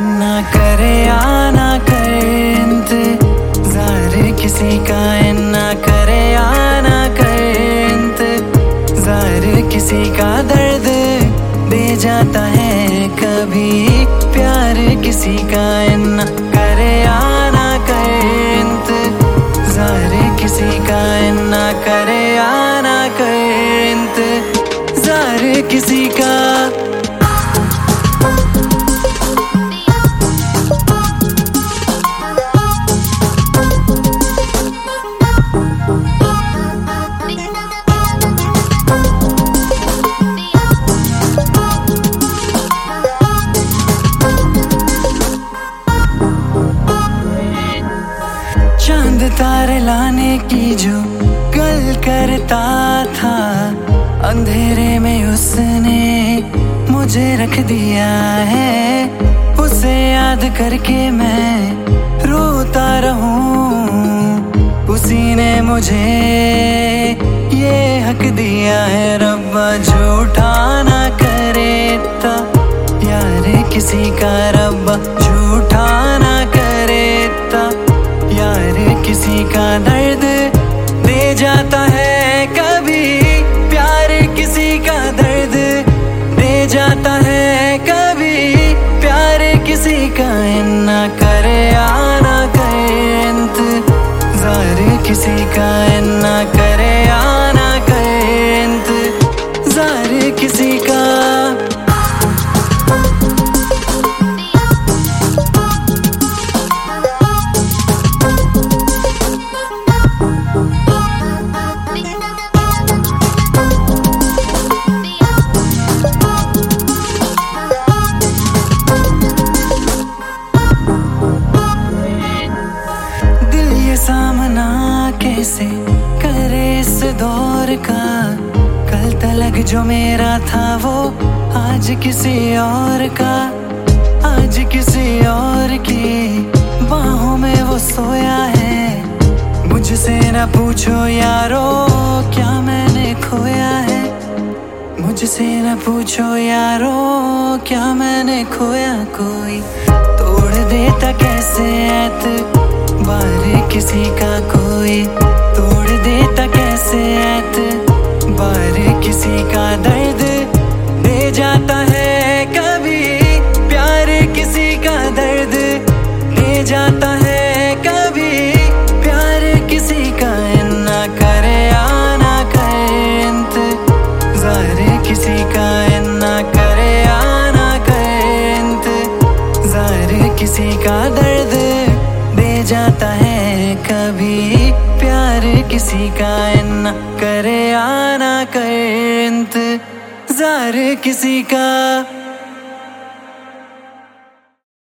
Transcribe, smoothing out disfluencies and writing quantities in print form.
इन्ना करे आना करे इंतजार किसी का, इन्ना करे आना करे इंतजार किसी का। दर्द दे जाता है कभी प्यार किसी का, इन्ना करे आना करे इंतजार किसी का, इन्ना करे आना करे इंतजार किसी का। चांद तारे लाने की जो कल करता था, अंधेरे में उसने मुझे रख दिया है। उसे याद करके मैं रोता रहूं, उसी ने मुझे ये हक दिया है। रब्बा झूठा ना करे इत्ता यार किसी का, रब्बा झूठा ना करे इत्ता यार किसी का। दर्द दे जाता है कभी प्यार किसी का, दर्द दे जाता है कभी प्यार किसी का। इन्ना करे आना करे इंतजार किसी का, इन्ना करे आना करे इंतजार किसी का। सामना कैसे करे इस दौर का, कल तलक जो मेरा था वो आज किसी और का। आज किसी और की बाहों में वो सोया है। मुझसे न पूछो यारो क्या मैंने खोया है, मुझसे न पूछो यारो क्या मैंने खोया। कोई तोड़ देता कैसे एतबार किसी का, कोई तोड़ देता कैसे एतबार किसी का। दर्द दे जाता है कभी प्यार किसी का, दर्द दे जाता है कभी प्यार किसी का। इन्ना करे आना करे इंतजार किसी का, इन्ना करे आना करे इंतजार किसी का। दर्द दे जाता है कभी प्यार किसी का, इन्ना करे आना करे इंतजार किसी का।